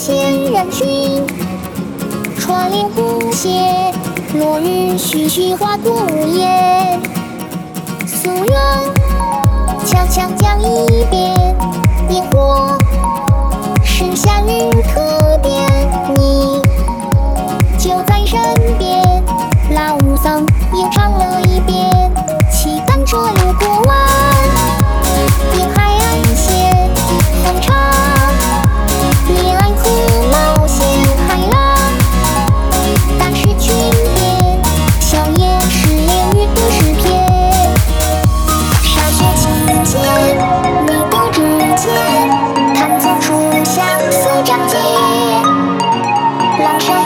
现人群，窗帘舞鞋，落日徐徐划过屋檐。素人悄悄讲一遍，烟火是夏日特别，你就在身边。老僧又唱了一遍，骑单车路过湾，沿海岸线风唱，恋爱和冒险海浪，但是裙边笑颜是恋与的诗篇。沙雪轻剑，你的指尖弹奏出相思章节，浪潮